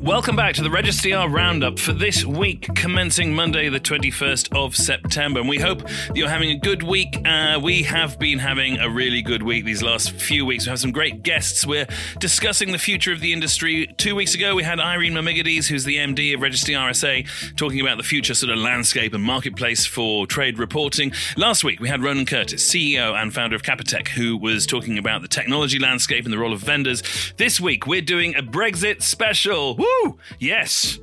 Welcome back to the Registr Roundup for this week, commencing Monday, the 21st of September. And we hope that you're having a good week. We have been having a really good week these last few weeks. We have some great guests. We're discussing the future of the industry. 2 weeks ago, we had Irene Mamigades, who's the MD of Registry RSA, talking about the future sort of landscape and marketplace for trade reporting. Last week, we had Ronan Curtis, CEO and founder of Capitec, who was talking about the technology landscape and the role of vendors. This week, we're doing a Brexit special. Woo! Yes.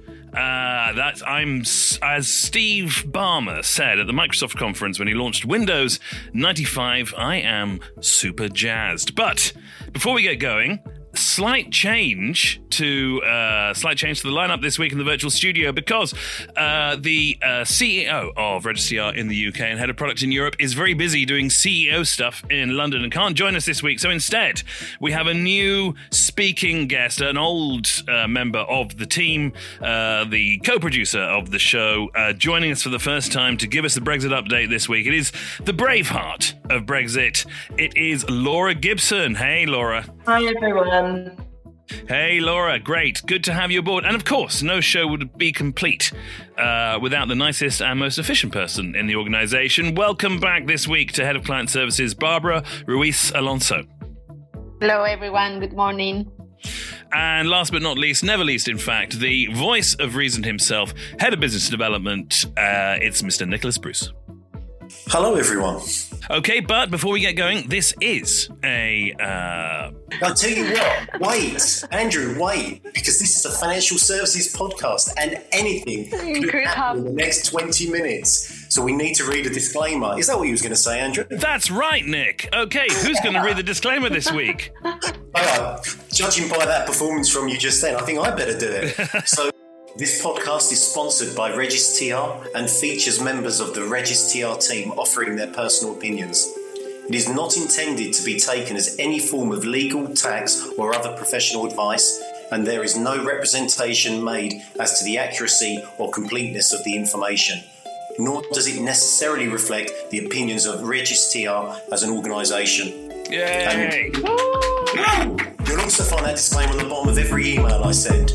As Steve Ballmer said at the Microsoft conference when he launched Windows 95, I am super jazzed. But before we get going, slight change to the lineup this week in the virtual studio, because the CEO of Registr in the UK and head of product in Europe is very busy doing CEO stuff in London and can't join us this week. So instead, we have a new speaking guest, an old member of the team, the co-producer of the show, joining us for the first time to give us the Brexit update this week. It is the Braveheart of Brexit. It is Laura Gibson. Hey, Laura. Hi, everyone. Hey, Laura. Great. Good to have you aboard. And of course, no show would be complete without the nicest and most efficient person in the organisation. Welcome back this week to Head of Client Services, Barbara Ruiz Alonso. Hello, everyone. Good morning. And last but not least, never least, in fact, the voice of reason himself, Head of Business Development, it's Mr. Nicholas Bruce. Hello, everyone. Okay, but before we get going, this is I'll tell you what, Andrew, wait, because this is a financial services podcast and anything could happen in the next 20 minutes. So we need to read a disclaimer. Is that what you was going to say, Andrew? That's right, Nick. Okay, who's going to read the disclaimer this week? Judging by that performance from you just then, I think I better do it. So this podcast is sponsored by Registr and features members of the Registr team offering their personal opinions. It is not intended to be taken as any form of legal, tax, or other professional advice, and there is no representation made as to the accuracy or completeness of the information, nor does it necessarily reflect the opinions of Registr as an organisation. Yay! You'll also find that disclaimer on the bottom of every email I send.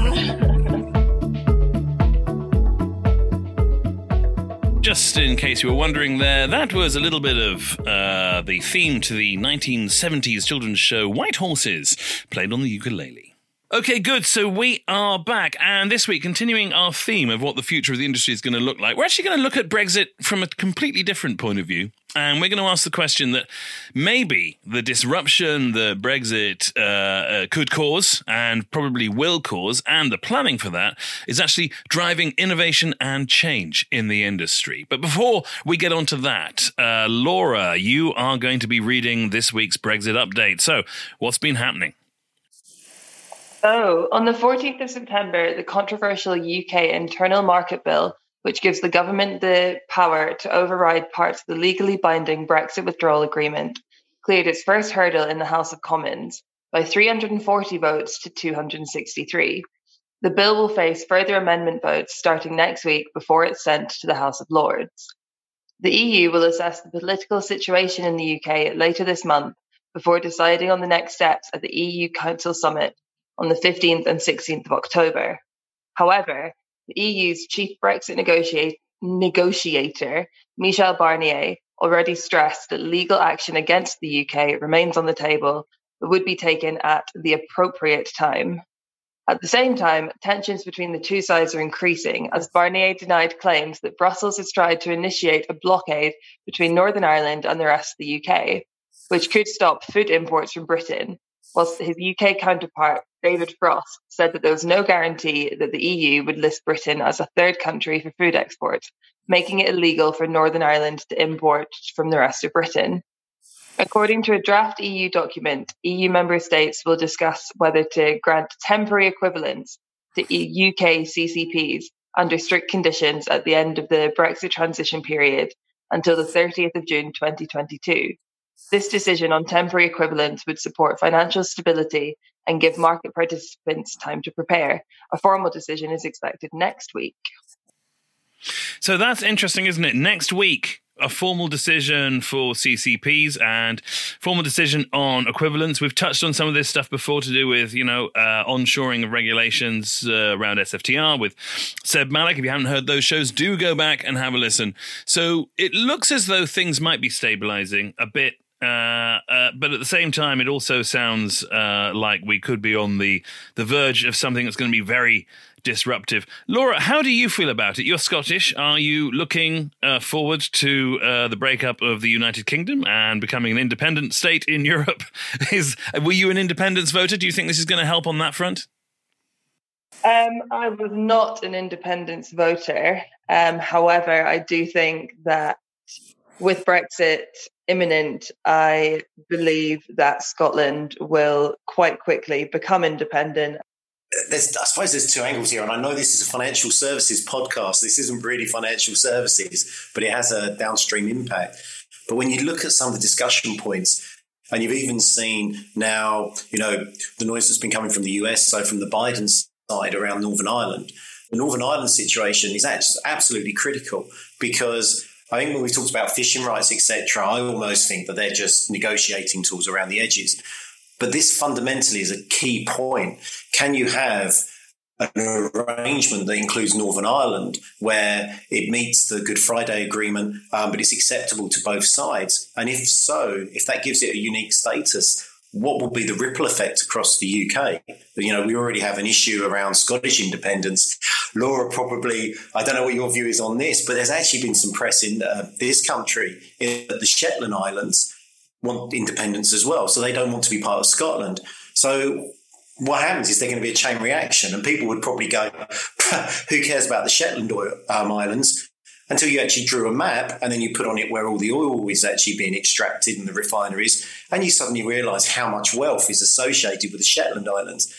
Just in case you were wondering there, that was a little bit of the theme to the 1970s children's show White Horses, played on the ukulele. Okay, good. So we are back. And this week, continuing our theme of what the future of the industry is going to look like, we're actually going to look at Brexit from a completely different point of view. And we're going to ask the question that maybe the disruption that Brexit could cause and probably will cause, and the planning for that, is actually driving innovation and change in the industry. But before we get on to that, Laura, you are going to be reading this week's Brexit update. So what's been happening? So, on the 14th of September, the controversial UK Internal Market Bill, which gives the government the power to override parts of the legally binding Brexit withdrawal agreement, cleared its first hurdle in the House of Commons by 340 votes to 263. The bill will face further amendment votes starting next week before it's sent to the House of Lords. The EU will assess the political situation in the UK later this month before deciding on the next steps at the EU Council Summit on the 15th and 16th of October. However, the EU's chief Brexit negotiator, Michel Barnier, already stressed that legal action against the UK remains on the table, but would be taken at the appropriate time. At the same time, tensions between the two sides are increasing, as Barnier denied claims that Brussels has tried to initiate a blockade between Northern Ireland and the rest of the UK, which could stop food imports from Britain, whilst his UK counterpart, David Frost, said that there was no guarantee that the EU would list Britain as a third country for food exports, making it illegal for Northern Ireland to import from the rest of Britain. According to a draft EU document, EU member states will discuss whether to grant temporary equivalence to UK CCPs under strict conditions at the end of the Brexit transition period until the 30th of June 2022. This decision on temporary equivalence would support financial stability and give market participants time to prepare. A formal decision is expected next week. So that's interesting, isn't it? Next week, a formal decision for CCPs and formal decision on equivalence. We've touched on some of this stuff before to do with, onshoring of regulations around SFTR with Seb Malik. If you haven't heard those shows, do go back and have a listen. So it looks as though things might be stabilizing a bit. But at the same time, it also sounds like we could be on the verge of something that's going to be very disruptive. Laura, how do you feel about it? You're Scottish. Are you looking forward to the breakup of the United Kingdom and becoming an independent state in Europe? Were you an independence voter? Do you think this is going to help on that front? I was not an independence voter. However, I do think that with Brexit imminent, I believe that Scotland will quite quickly become independent. I suppose there's two angles here, and I know this is a financial services podcast. This isn't really financial services, but it has a downstream impact. But when you look at some of the discussion points, and you've even seen now, the noise that's been coming from the US, so from the Biden side around Northern Ireland, the Northern Ireland situation is absolutely critical because I think when we talked about fishing rights, etc., I almost think that they're just negotiating tools around the edges. But this fundamentally is a key point. Can you have an arrangement that includes Northern Ireland where it meets the Good Friday Agreement, but it's acceptable to both sides? And if so, if that gives it a unique status, what will be the ripple effect across the UK? We already have an issue around Scottish independence. Laura, probably, I don't know what your view is on this, but there's actually been some press in this country, in the Shetland Islands want independence as well. So they don't want to be part of Scotland. So what happens is there's going to be a chain reaction and people would probably go, who cares about the Shetland Islands? Until you actually drew a map and then you put on it where all the oil is actually being extracted in the refineries, and you suddenly realise how much wealth is associated with the Shetland Islands.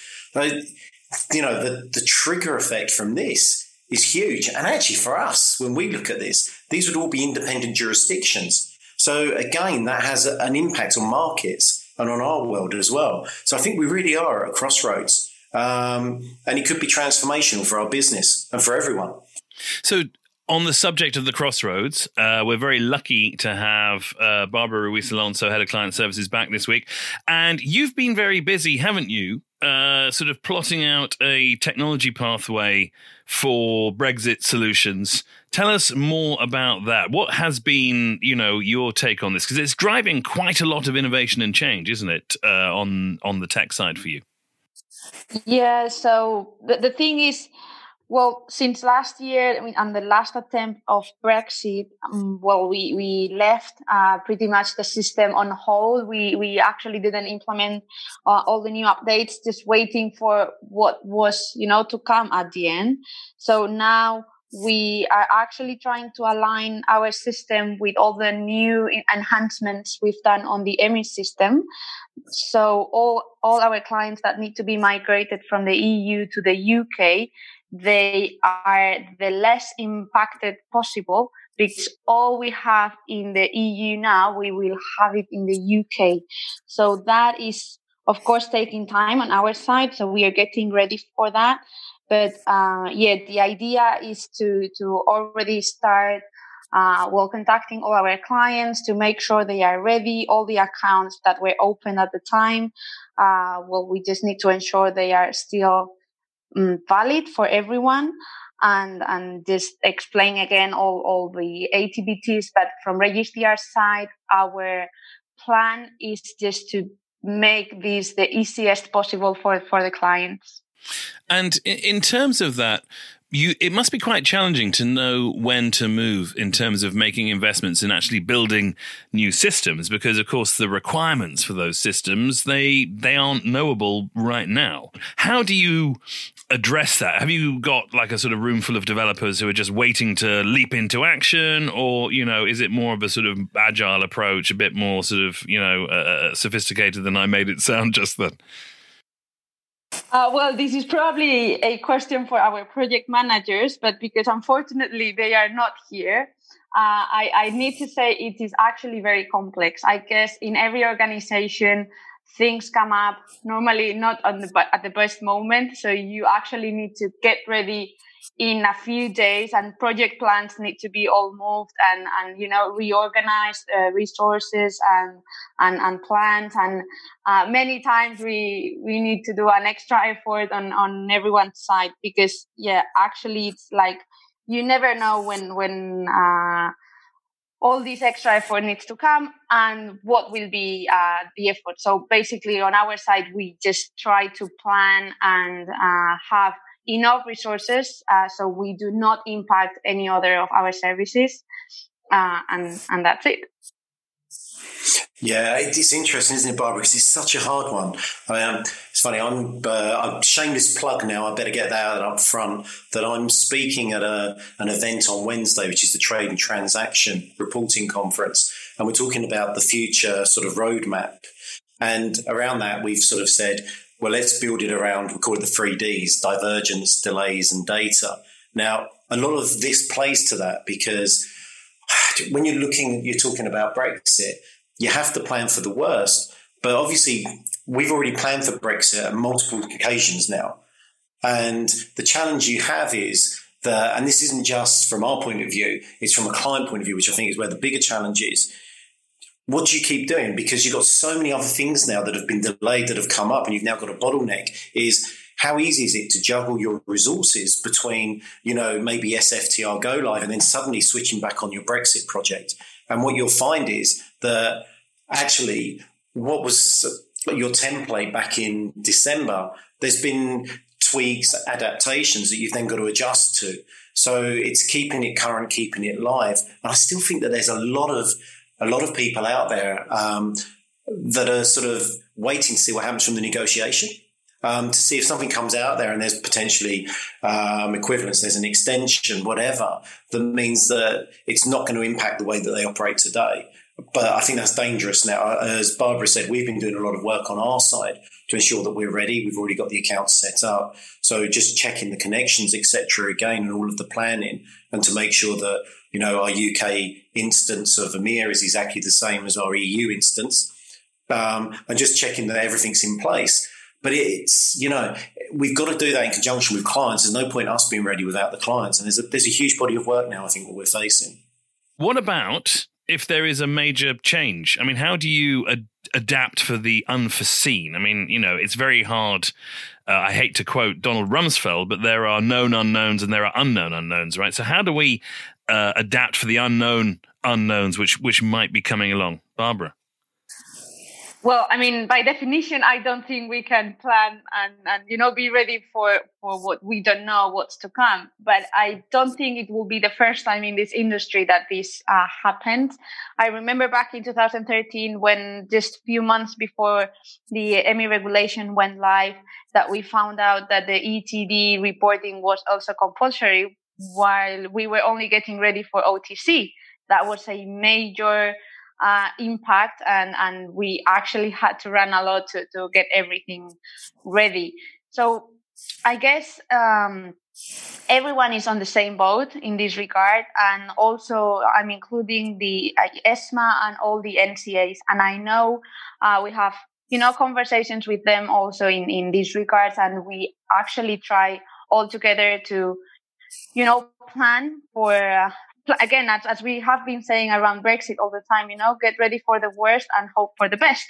The trigger effect from this is huge. And actually for us, when we look at this, these would all be independent jurisdictions. So again, that has an impact on markets and on our world as well. So I think we really are at a crossroads, and it could be transformational for our business and for everyone. So on the subject of the crossroads, we're very lucky to have Barbara Ruiz Alonso, Head of Client Services, back this week. And you've been very busy, haven't you, sort of plotting out a technology pathway for Brexit solutions. Tell us more about that. What has been, your take on this? Because it's driving quite a lot of innovation and change, isn't it, on the tech side for you? Yeah, so the thing is, well, since last year, and the last attempt of Brexit, we left pretty much the system on hold. We actually didn't implement all the new updates, just waiting for what was, to come at the end. So now we are actually trying to align our system with all the new enhancements we've done on the EMIS system. So all our clients that need to be migrated from the EU to the UK, they are the less impacted possible, because all we have in the EU now, we will have it in the UK. So that is, of course, taking time on our side. So we are getting ready for that. But the idea is to already start contacting all our clients to make sure they are ready. All the accounts that were open at the time, we just need to ensure they are still valid for everyone, and just explain again all the ATBTs. But from RegistTR side, our plan is just to make this the easiest possible for the clients. And in terms of that, it must be quite challenging to know when to move in terms of making investments and actually building new systems, because, of course, the requirements for those systems, they aren't knowable right now. How do you address that? Have you got like a sort of room full of developers who are just waiting to leap into action, or, is it more of a sort of agile approach, a bit more sort of, sophisticated than I made it sound just then? This is probably a question for our project managers, but because unfortunately they are not here, I need to say it is actually very complex. I guess in every organization, things come up, normally not at the best moment. So you actually need to get ready in a few days, and project plans need to be all moved and reorganized, resources and plans. And many times we need to do an extra effort on everyone's side, because actually it's like you never know when all this extra effort needs to come and what will be the effort. So basically on our side, we just try to plan and have enough resources so we do not impact any other of our services. And that's it. Yeah, it's interesting, isn't it, Barbara? Because it's such a hard one. It's funny. I'm shameless plug now. I better get that out up front. That I'm speaking at an event on Wednesday, which is the Trade and Transaction Reporting Conference, and we're talking about the future sort of roadmap. And around that, we've sort of said, well, let's build it around. We call it the 3Ds: divergence, delays, and data. Now, a lot of this plays to that, because when you're talking about Brexit, you have to plan for the worst. But obviously, we've already planned for Brexit on multiple occasions now. And the challenge you have is that, and this isn't just from our point of view, it's from a client point of view, which I think is where the bigger challenge is. What do you keep doing? Because you've got so many other things now that have been delayed, that have come up, and you've now got a bottleneck. Is how easy is it to juggle your resources between, maybe SFTR go live and then suddenly switching back on your Brexit project? And what you'll find is that actually what was your template back in December, there's been tweaks, adaptations that you've then got to adjust to. So it's keeping it current, keeping it live. And I still think that there's a lot of people out there that are sort of waiting to see what happens from the negotiation. To see if something comes out there and there's potentially equivalence, there's an extension, whatever, that means that it's not going to impact the way that they operate today. But I think that's dangerous now. As Barbara said, we've been doing a lot of work on our side to ensure that we're ready. We've already got the accounts set up. So just checking the connections, etc., again, and all of the planning, and to make sure that, our UK instance of EMEA is exactly the same as our EU instance, and just checking that everything's in place. But it's, we've got to do that in conjunction with clients. There's no point us being ready without the clients. And there's a huge body of work now, I think, what we're facing. What about if there is a major change? I mean, how do you adapt for the unforeseen? I mean, it's very hard. I hate to quote Donald Rumsfeld, but there are known unknowns and there are unknown unknowns, right? So how do we adapt for the unknown unknowns which might be coming along? Barbara? Well, I mean, by definition, I don't think we can plan and be ready for what we don't know what's to come. But I don't think it will be the first time in this industry that this happened. I remember back in 2013, when just a few months before the EMI regulation went live, that we found out that the ETD reporting was also compulsory, while we were only getting ready for OTC. That was a major impact, and we actually had to run a lot to get everything ready. So I guess everyone is on the same boat in this regard, and also I'm including the ESMA and all the NCAs, and I know we have conversations with them also in these regards, and we actually try all together to plan for again, as we have been saying around Brexit all the time, get ready for the worst and hope for the best.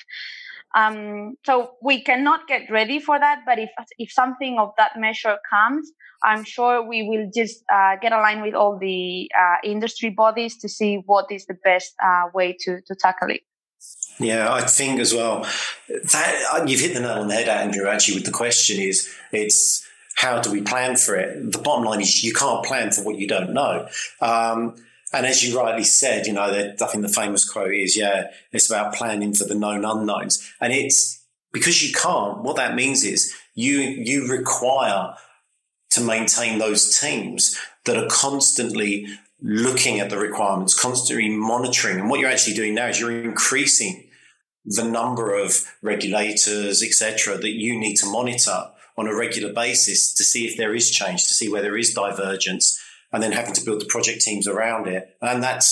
So we cannot get ready for that. But if something of that measure comes, I'm sure we will just get aligned with all the industry bodies to see what is the best way to tackle it. Yeah, I think as well that you've hit the nail on the head, Andrew, actually, with the question it's how do we plan for it? The bottom line is you can't plan for what you don't know. And as you rightly said, I think the famous quote is, it's about planning for the known unknowns. And it's because you can't, what that means is you require to maintain those teams that are constantly looking at the requirements, constantly monitoring. And what you're actually doing now is you're increasing the number of regulators, etc., that you need to monitor on a regular basis to see if there is change, to see where there is divergence, and then having to build the project teams around it. And that's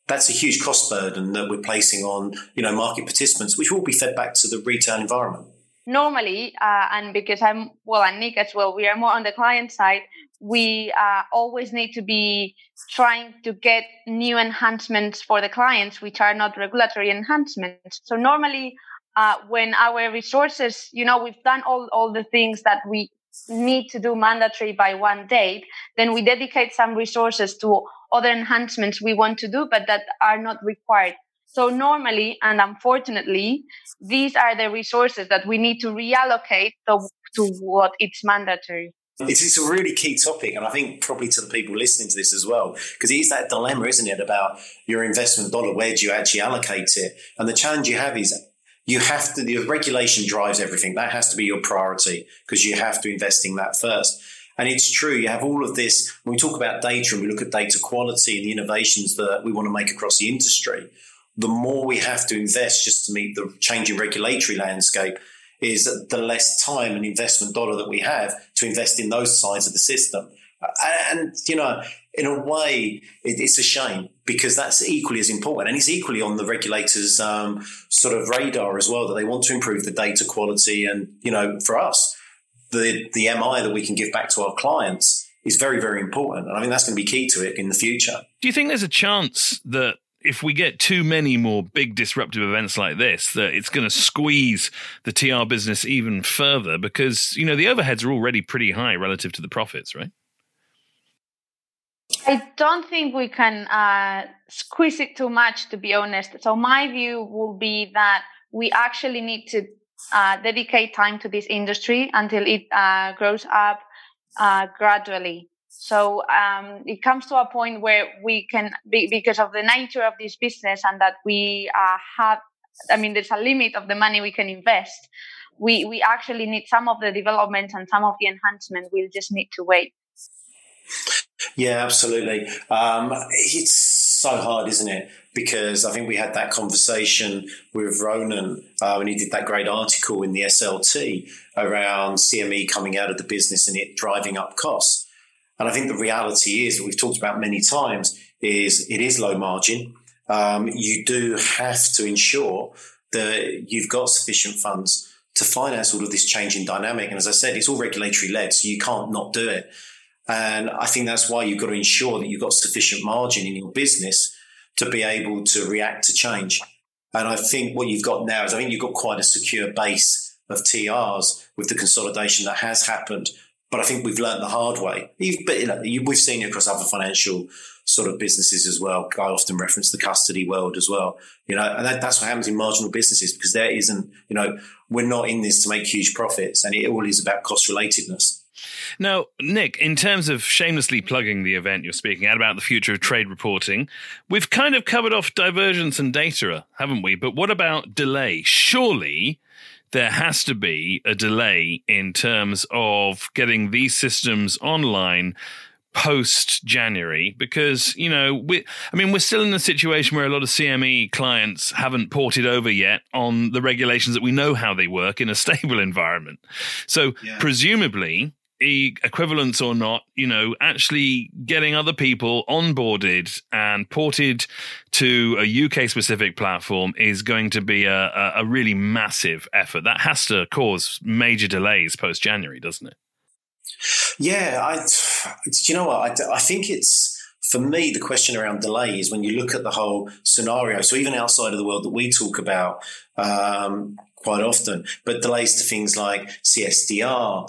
that's a huge cost burden that we're placing on, market participants, which will be fed back to the retail environment. Normally, and because and Nick as well, we are more on the client side, we always need to be trying to get new enhancements for the clients, which are not regulatory enhancements. So normally, when our resources, we've done all the things that we need to do mandatory by one date, then we dedicate some resources to other enhancements we want to do, but that are not required. So normally, and unfortunately, these are the resources that we need to reallocate to what it's mandatory. It's a really key topic, and I think probably to the people listening to this as well, because it is that dilemma, isn't it, about your investment dollar, where do you actually allocate it? And the challenge you have is the regulation drives everything. That has to be your priority because you have to invest in that first. And it's true, you have all of this. When we talk about data and we look at data quality and the innovations that we want to make across the industry, the more we have to invest just to meet the changing regulatory landscape is the less time and investment dollar that we have to invest in those sides of the system. And, in a way, it's a shame because that's equally as important. And it's equally on the regulators' sort of radar as well, that they want to improve the data quality. And, for us, the MI that we can give back to our clients is very, very important. And I think that's going to be key to it in the future. Do you think there's a chance that if we get too many more big disruptive events like this, that it's going to squeeze the TR business even further? Because, the overheads are already pretty high relative to the profits, right? I don't think we can squeeze it too much, to be honest. So my view will be that we actually need to dedicate time to this industry until it grows up gradually. So it comes to a point where we can, because of the nature of this business and that we there's a limit of the money we can invest. We actually need some of the development and some of the enhancement. We'll just need to wait. Yeah, absolutely. It's so hard, isn't it? Because I think we had that conversation with Ronan when he did that great article in the SLT around CME coming out of the business and it driving up costs. And I think the reality is, that we've talked about many times, is it is low margin. You do have to ensure that you've got sufficient funds to finance all of this changing dynamic. And as I said, it's all regulatory led, so you can't not do it. And I think that's why you've got to ensure that you've got sufficient margin in your business to be able to react to change. And I think what you've got now is, I think you've got quite a secure base of TRs with the consolidation that has happened. But I think we've learned the hard way. We've seen it across other financial sort of businesses as well. I often reference the custody world as well. And that's what happens in marginal businesses, because there isn't, we're not in this to make huge profits, and it all is about cost relatedness. Now, Nick, in terms of shamelessly plugging the event you're speaking at about the future of trade reporting, we've kind of covered off divergence and data, haven't we? But what about delay? Surely there has to be a delay in terms of getting these systems online post-January, because, we're still in a situation where a lot of CME clients haven't ported over yet on the regulations that we know how they work in a stable environment. So presumably, equivalence or not, actually getting other people onboarded and ported to a UK-specific platform is going to be a really massive effort. That has to cause major delays post-January, doesn't it? Yeah, you know what? I think it's, for me, the question around delay is when you look at the whole scenario. So even outside of the world that we talk about quite often, but delays to things like CSDR,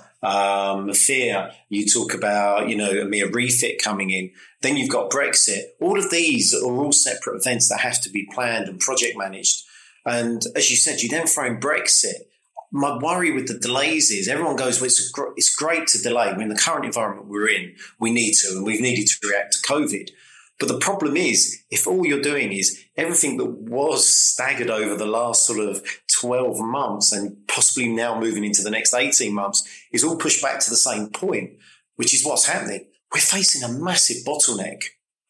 FEAR, you talk about, EMIR refit coming in. Then you've got Brexit. All of these are all separate events that have to be planned and project managed. And as you said, you then throw in Brexit. My worry with the delays is everyone goes, well, it's great to delay. I mean, the current environment we're in, we need to, and we've needed to react to COVID. But the problem is, if all you're doing is everything that was staggered over the last sort of 12 months and possibly now moving into the next 18 months is all pushed back to the same point, which is what's happening. We're facing a massive bottleneck.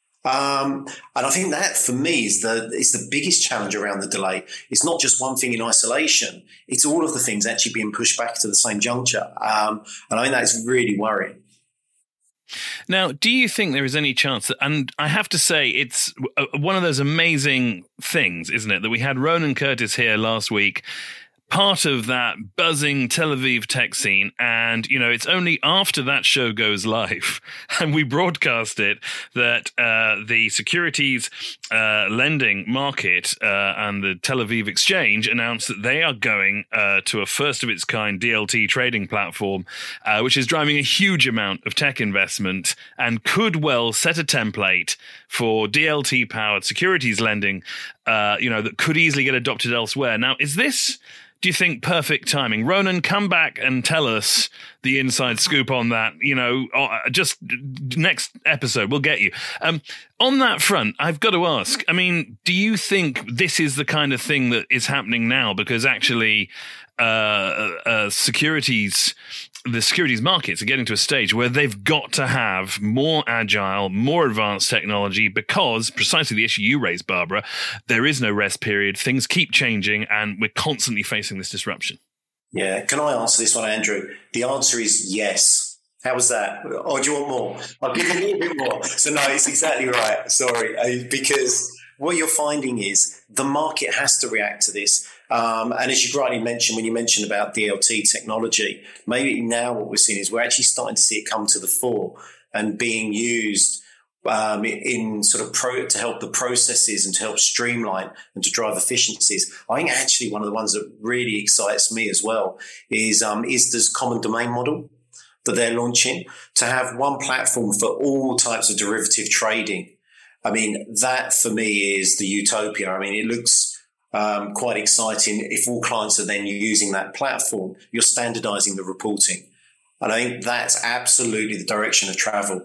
And I think that, for me, is the biggest challenge around the delay. It's not just one thing in isolation. It's all of the things actually being pushed back to the same juncture. And I think that's really worrying. Now, do you think there is any chance that, and I have to say, it's one of those amazing things, isn't it, that we had Ronan Curtis here last week, part of that buzzing Tel Aviv tech scene, and, you know, it's only after that show goes live and we broadcast it that the securities lending market and the Tel Aviv Exchange announced that they are going to a first-of-its-kind DLT trading platform, which is driving a huge amount of tech investment and could well set a template for DLT-powered securities lending, that could easily get adopted elsewhere. Now, is this, do you think, perfect timing? Ronan, come back and tell us the inside scoop on that. Just next episode, we'll get you. On that front, I've got to ask, I mean, do you think this is the kind of thing that is happening now? Because actually, the securities markets are getting to a stage where they've got to have more agile, more advanced technology, because precisely the issue you raised, Barbara, there is no rest period. Things keep changing and we're constantly facing this disruption. Yeah. Can I answer this one, Andrew? The answer is yes. How was that? Or do you want more? I'll give you a little bit more. So no, it's exactly right. Sorry. Because what you're finding is the market has to react to this. And as you rightly mentioned, when you mentioned about DLT technology, maybe now what we're seeing is we're actually starting to see it come to the fore and being used in sort of to help the processes and to help streamline and to drive efficiencies. I think actually one of the ones that really excites me as well is this common domain model that they're launching, to have one platform for all types of derivative trading. I mean, that for me is the utopia. I mean, it looks quite exciting. If all clients are then using that platform, you're standardizing the reporting. And I think that's absolutely the direction of travel.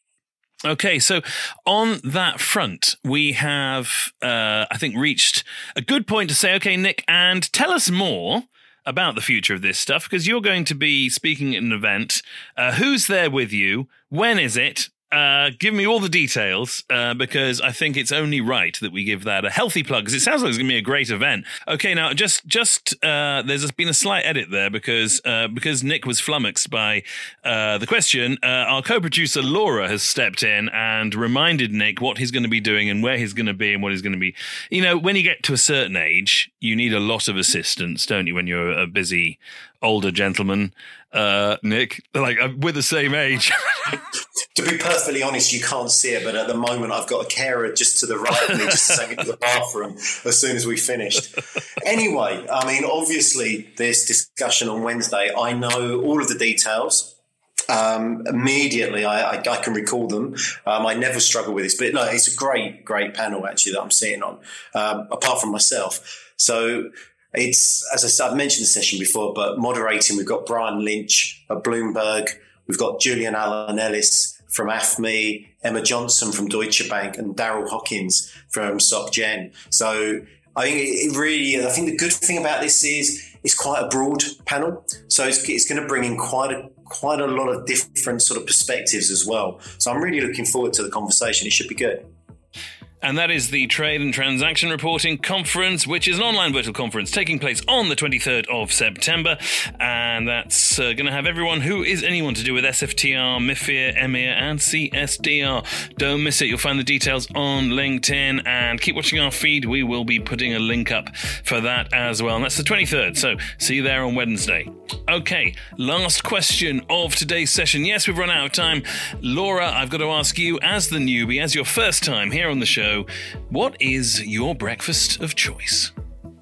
Okay, so on that front, we have, I think, reached a good point to say, okay, Nick, and tell us more about the future of this stuff, because you're going to be speaking at an event. Who's there with you? When is it? Give me all the details, because I think it's only right that we give that a healthy plug, because it sounds like it's going to be a great event. Okay, now just there's been a slight edit there because Nick was flummoxed by the question. Our co-producer Laura has stepped in and reminded Nick what he's going to be doing and where he's going to be and what he's going to be. You know, when you get to a certain age, you need a lot of assistance, don't you, when you're a busy older gentleman, Nick? Like, we're the same age. To be perfectly honest, you can't see it, but at the moment I've got a carer just to the right of me, just to take me to the bathroom as soon as we finished. Anyway, I mean, obviously this discussion on Wednesday, I know all of the details. Immediately, I can recall them. I never struggle with this, but no, it's a great panel actually that I'm sitting on, apart from myself. So it's, as I said, I've mentioned the session before, but moderating, we've got Brian Lynch at Bloomberg. We've got Julian Allen Ellis from AFME, Emma Johnson from Deutsche Bank, and Daryl Hawkins from SocGen. So I think the good thing about this is it's quite a broad panel. So it's going to bring in quite a lot of different sort of perspectives as well. So I'm really looking forward to the conversation. It should be good. And that is the Trade and Transaction Reporting Conference, which is an online virtual conference taking place on the 23rd of September. And that's going to have everyone who is anyone to do with SFTR, MIFIR, EMIR, and CSDR. Don't miss it. You'll find the details on LinkedIn. And keep watching our feed. We will be putting a link up for that as well. And that's the 23rd. So see you there on Wednesday. Okay, last question of today's session. Yes, we've run out of time. Laura, I've got to ask you, as the newbie, as your first time here on the show, what is your breakfast of choice?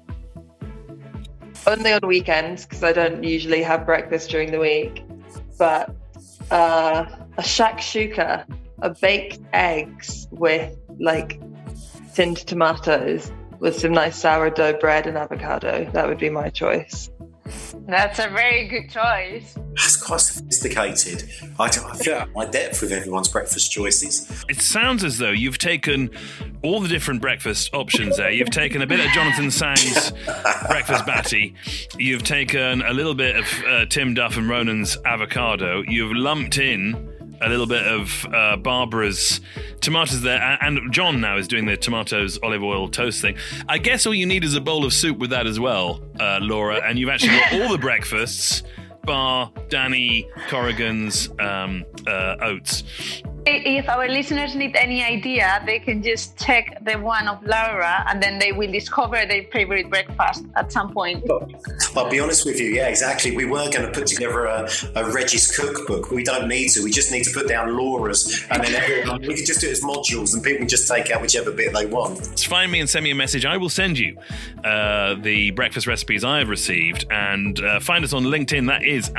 Only on weekends, because I don't usually have breakfast during the week. But a shakshuka, a baked eggs with like tinned tomatoes with some nice sourdough bread and avocado. That would be my choice. That's a very good choice. That's quite sophisticated. I feel out of my depth with everyone's breakfast choices. It sounds as though you've taken all the different breakfast options there. You've taken a bit of Jonathan Sang's breakfast batty. You've taken a little bit of Tim Duff and Ronan's avocado. You've lumped in a little bit of Barbara's tomatoes there, and John now is doing the tomatoes olive oil toast thing. I guess all you need is a bowl of soup with that as well, Laura, and you've actually got all the breakfasts bar Danny Corrigan's oats. If our listeners need any idea, they can just check the one of Laura, and then they will discover their favorite breakfast at some point. I'll be honest with you, yeah, exactly. We were going to put together a Regis cookbook. We don't need to. We just need to put down Laura's, and then we could just do it as modules, and people can just take out whichever bit they want. Find me and send me a message. I will send you the breakfast recipes I have received, and find us on LinkedIn. That is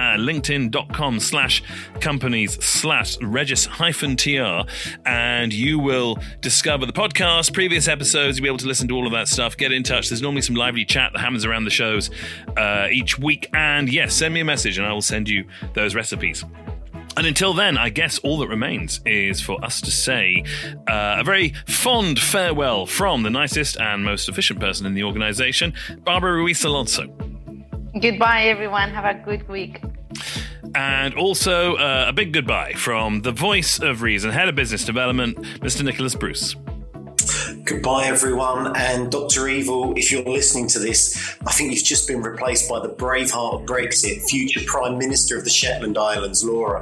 linkedin.com/companies/Regis-TR, and you will discover the podcast, previous episodes. You'll be able to listen to all of that stuff. Get in touch. There's normally some lively chat that happens around the shows each week. And yes, send me a message and I will send you those recipes. And until then, I guess all that remains is for us to say a very fond farewell from the nicest and most efficient person in the organization, Barbara Ruiz Alonso. Goodbye, everyone. Have a good week. And also a big goodbye from the voice of reason, head of business development, Mr. Nicholas Bruce. Goodbye, everyone. And Dr. Evil, if you're listening to this, I think you've just been replaced by the Braveheart of Brexit, future Prime Minister of the Shetland Islands, Laura.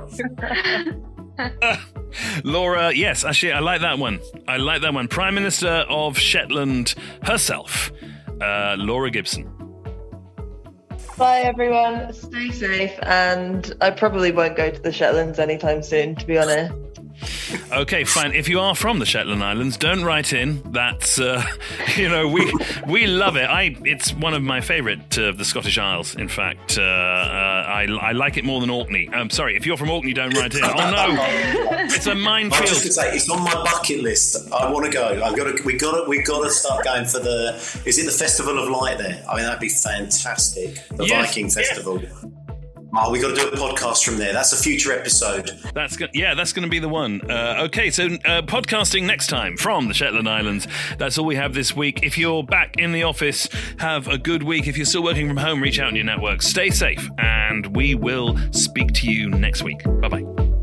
Laura, yes, actually, I like that one. Prime Minister of Shetland herself, Laura Gibson. Bye, everyone. Stay safe. And I probably won't go to the Shetlands anytime soon, to be honest. Okay, fine. If you are from the Shetland Islands, don't write in. That's, we love it. It's one of my favourite of the Scottish Isles. In fact, I like it more than Orkney. I'm sorry, if you're from Orkney, don't write in. Oh no, it's a minefield. I was just going to say, it's on my bucket list. I want to go. We got to start going for is it the Festival of Light there? I mean, that'd be fantastic. The Viking Festival. Yeah. Oh, we got to do a podcast from there. That's a future episode. That's going to be the one. Okay, so podcasting next time from the Shetland Islands. That's all we have this week. If you're back in the office, have a good week. If you're still working from home, reach out in your network. Stay safe, and we will speak to you next week. Bye-bye.